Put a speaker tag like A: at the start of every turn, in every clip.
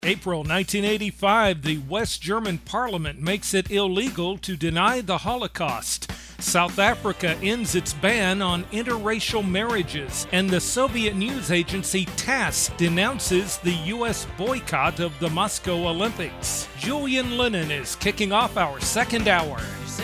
A: April 1985, the West German parliament makes it illegal to deny the Holocaust. South Africa ends its ban on interracial marriages, and the Soviet news agency TASS denounces the U.S. boycott of the Moscow Olympics. Julian Lennon is kicking off our second hour.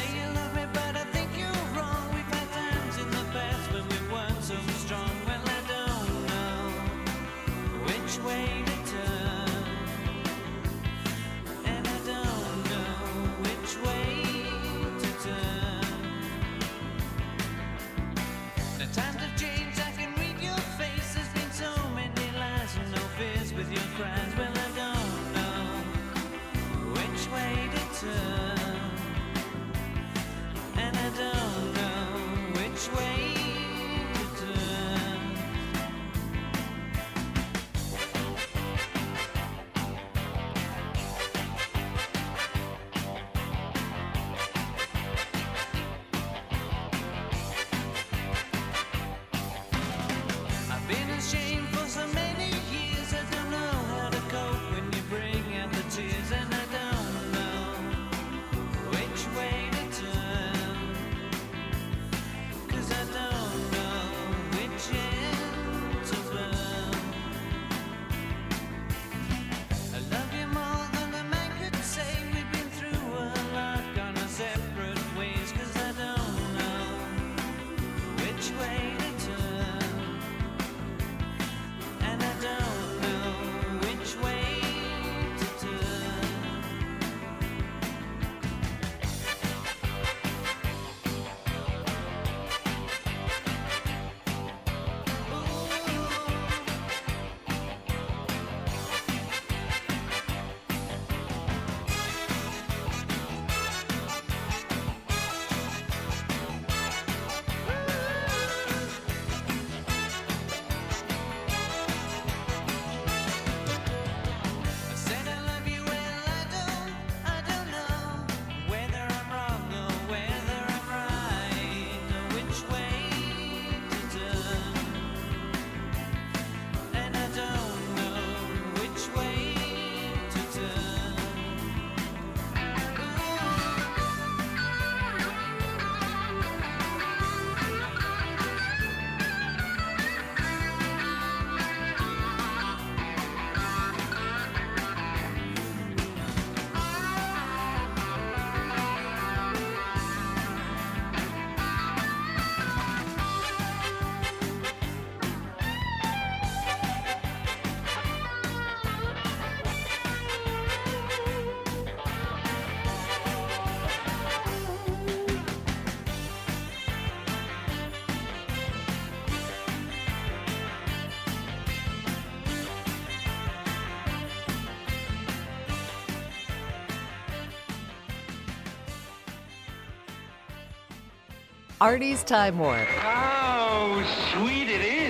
B: Artie's Time Warp.
C: How sweet it is.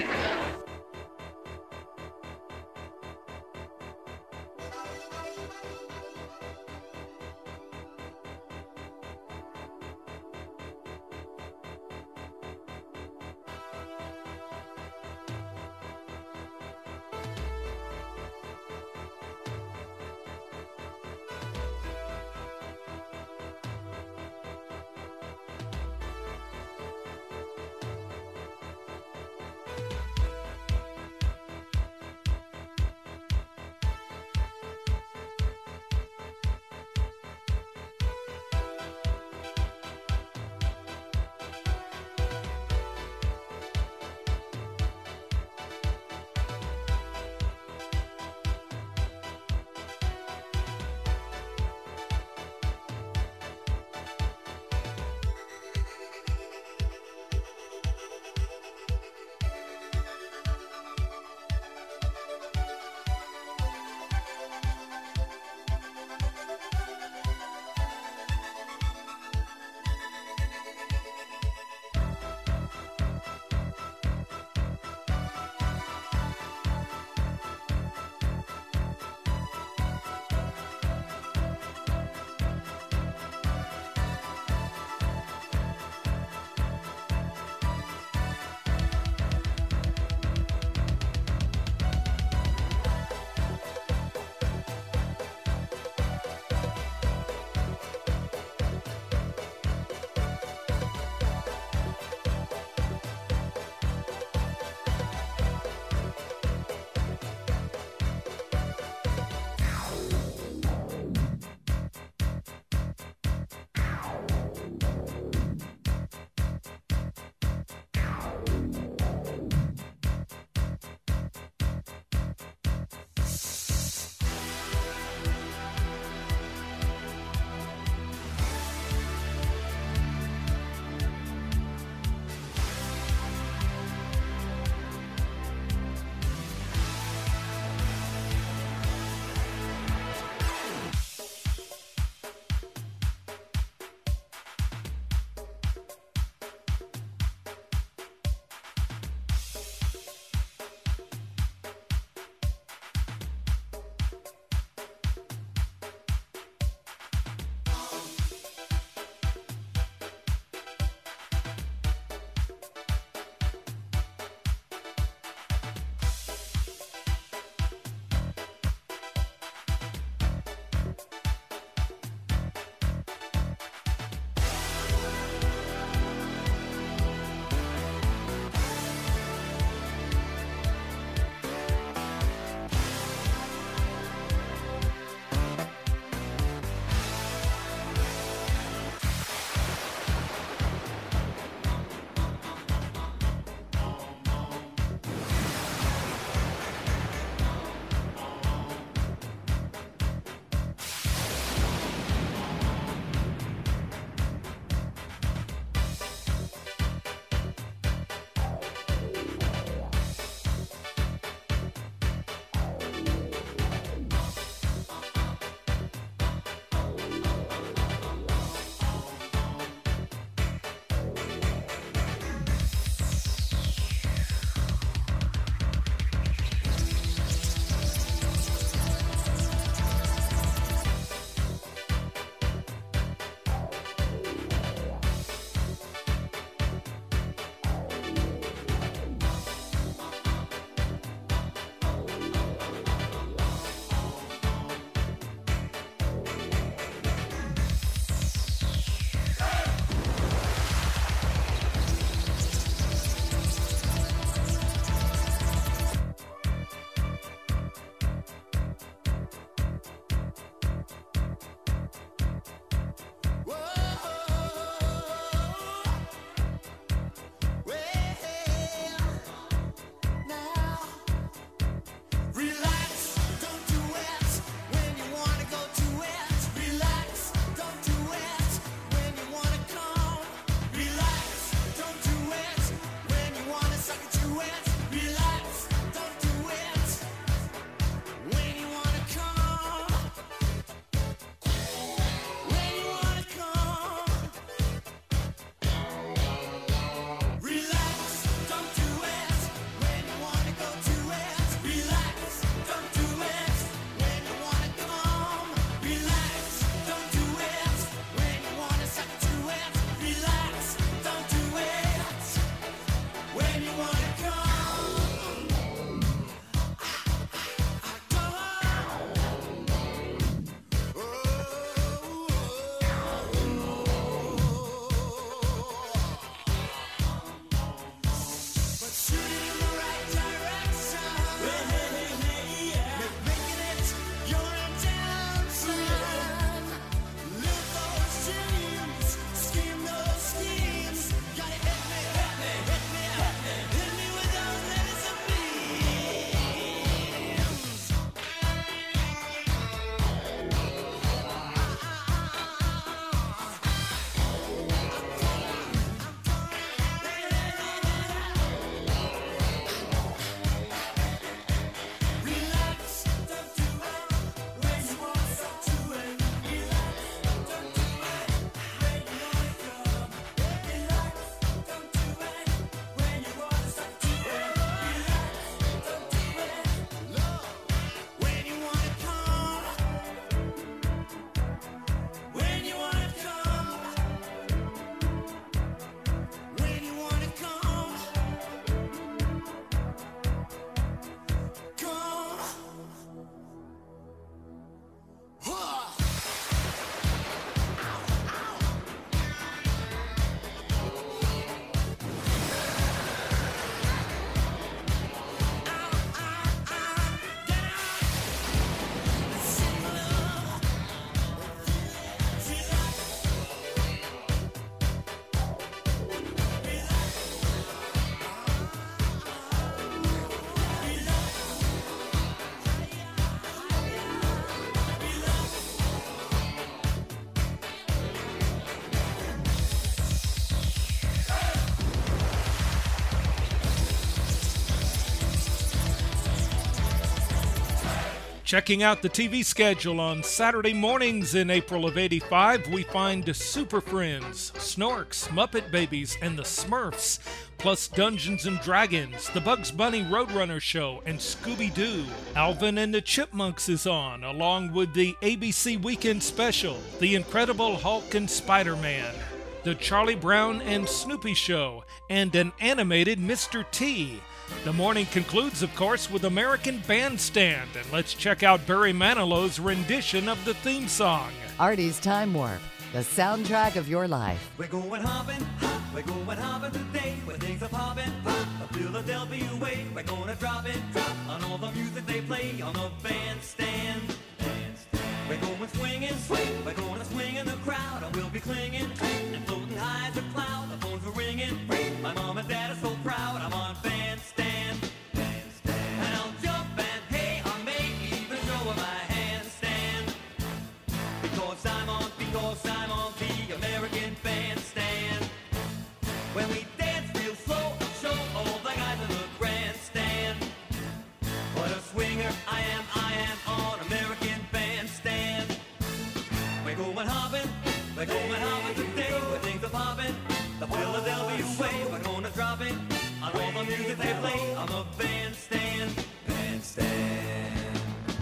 A: Checking out the TV schedule on Saturday mornings in April of '85, we find Super Friends, Snorks, Muppet Babies, and the Smurfs, plus Dungeons and Dragons, The Bugs Bunny Roadrunner Show, and Scooby-Doo. Alvin and the Chipmunks is on, along with the ABC Weekend Special, The Incredible Hulk and Spider-Man, The Charlie Brown and Snoopy Show, and an animated Mr. T. The morning concludes, of course, with American Bandstand, and let's check out Barry Manilow's rendition of the theme song.
B: Artie's Time Warp, the soundtrack of your life.
D: We're going hopping today, where things are popping, a Philadelphia way. We're gonna drop on all the music they play on the bandstand. We're going swinging, we're gonna swing in the crowd, and we'll be clinging and floating high as a cloud. The phones are ringing, my mom and dad are so proud. I'm on bandstand, and I'll jump and hey, I may even throw my handstand, because I'm on the American Bandstand. When we dance real slow, I'll show all the guys in the grandstand what a swinger I am on American Bandstand. We're going hopping today, where things are popping, the Philadelphia way. We're gonna drop it on all the music they play on the bandstand. Bandstand,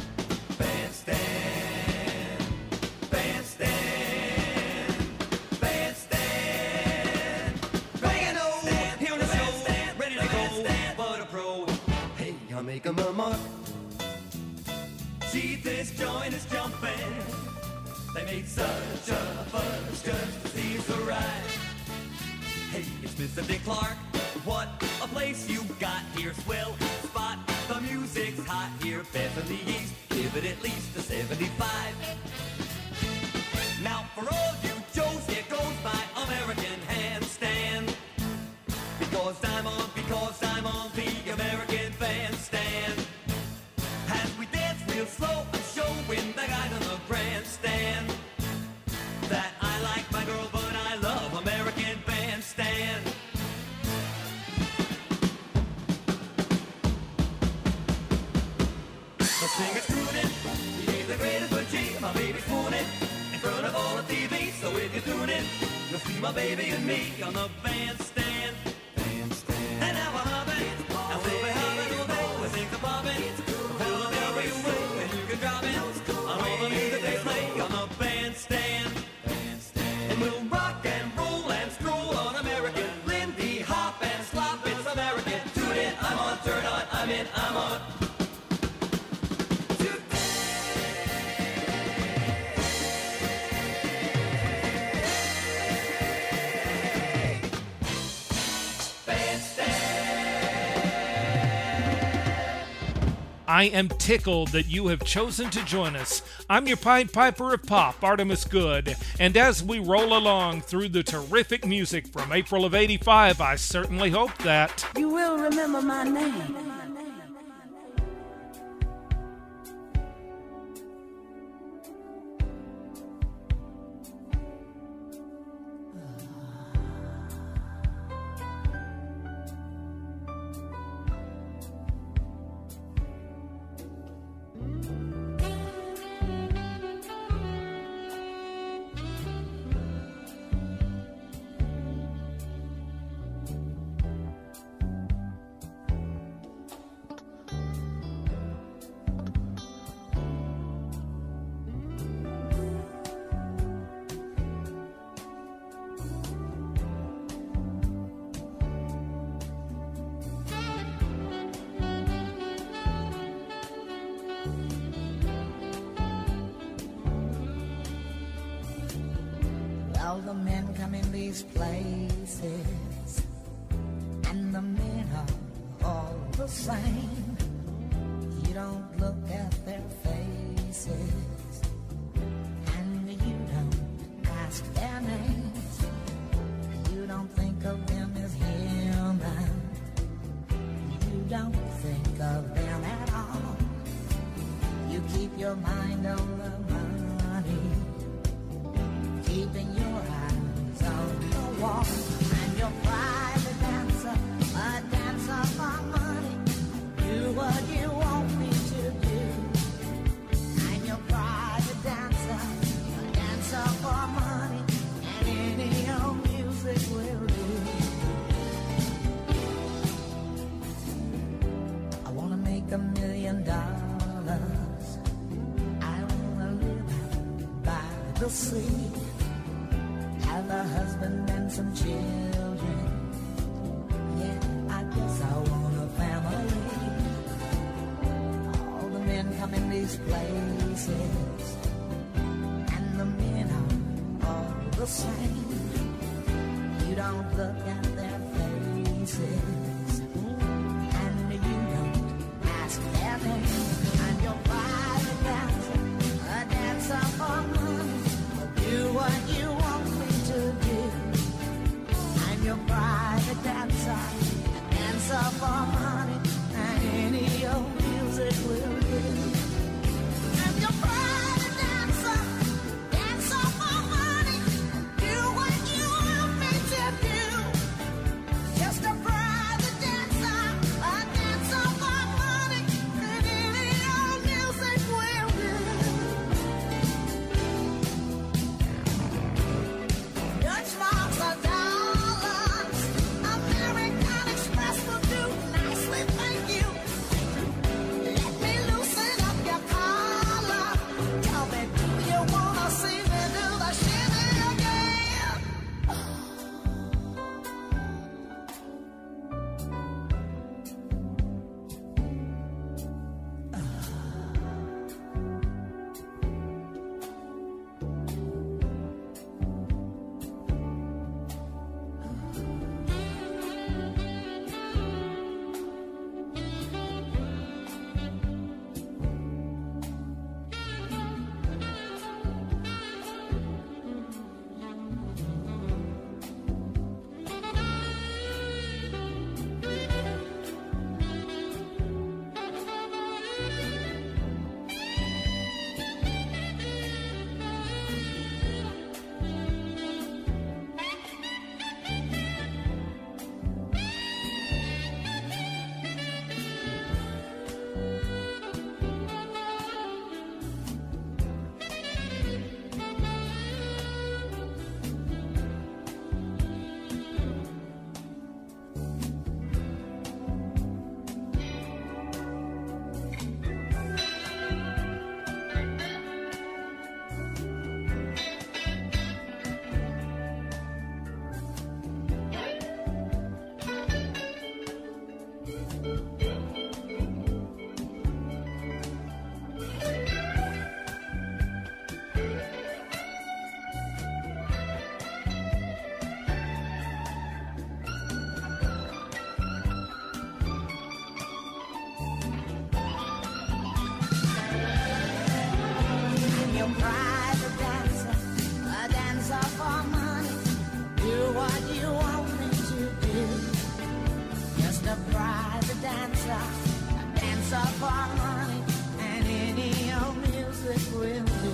D: bandstand, bandstand, bandstand. Banging old, here on the show, ready to go, but a pro. Hey, I'm making my mark. Gee, this joint is jumping. They made such a fuss just to see us arrive. Hey, it's Mr. Dick Clark. What a place you got here, swell spot. The music's hot here, best in the East. Give it at least a 75. Now for all you Joes, here goes my American handstand. Because I'm on the American Bandstand. As we dance real slow, I'm showing the guys on the grandstand that I like my girl, but I love American Bandstand. The singer's crooning, he ain't the greatest, but gee, my baby's swooning in front of all the TV. So if you're tuning, you'll see my baby and me on the bandstand. And now we're hopping, and we'll be hopping all day, where things are popping, Philadelphia way, and you can drop it on all the music they play on the bandstand. And we'll rock and roll and stroll on American, Lindy hop and slop, it's American. Tune in, I'm on, turn on, I'm in, I'm on.
A: I am tickled that you have chosen to join us. I'm your Pied Piper of Pop, Artemis Good, and as we roll along through the terrific music from April of '85, I certainly hope that
E: you will remember my name.
F: All the men come in these places, and the men are all the same. You don't look at their faces, and you don't ask their names. You don't think of them as human. You don't think of them at all. You keep your mind on the money, keeping your eyes on the wall. And your private dancer, a dancer for money. Do what you want me to do. the sea. Have a husband and some children. Yeah, I guess I want a family. All the men come in these places, and the men are all the same. You don't look at their faces, and you don't ask their name. I'm your private dancer, a dancer for money. Do what you want me to do. I'm your private dancer, a dancer for money, and any old music will do. I'm your private dancer, dancer for money. Do what you want me to do. Just a private dancer, a dancer for money, and any old music will do. Dutch marks are dollars, American Express will do nicely, thank you. Let me loosen up your collar. Tell me, do you wanna see me do the shimmy again? Your private dancer, a dancer for money. Do what you want me to do. Just a private dancer, a dancer for money, and any old music will do.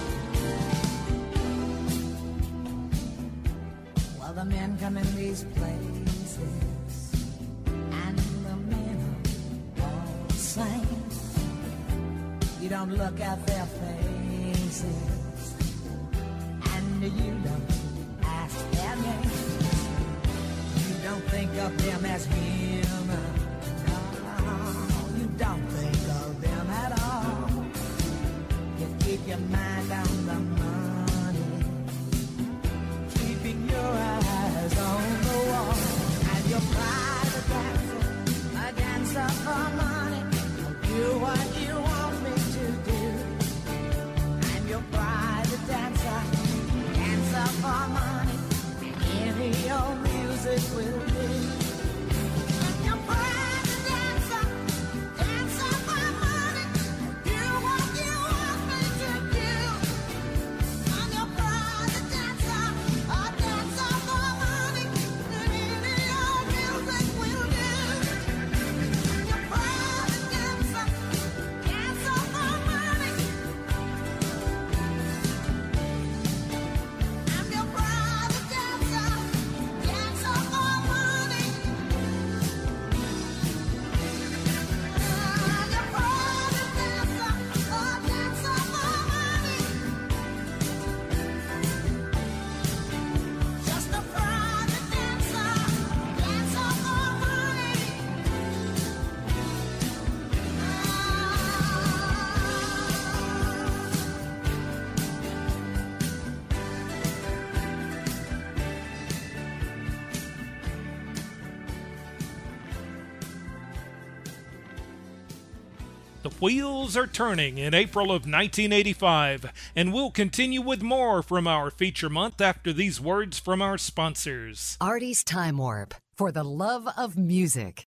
F: Well, the men come in these places, and the men are all the same. You don't look at their faces, and you don't ask their name. You don't think of them as human. No, you don't think of them at all. You keep your mind on the money, keeping your eyes on the wall. And your private dancer, a dancer for money. Do what you want me to do. I'm your private dancer, dancer for money. Any old music will do. I'm your private dancer, dancer for money. Do what you want me to do.
A: The wheels are turning in April of 1985, and we'll continue with more from our feature month after these words from our sponsors.
B: Artie's Time Warp, for the love of music.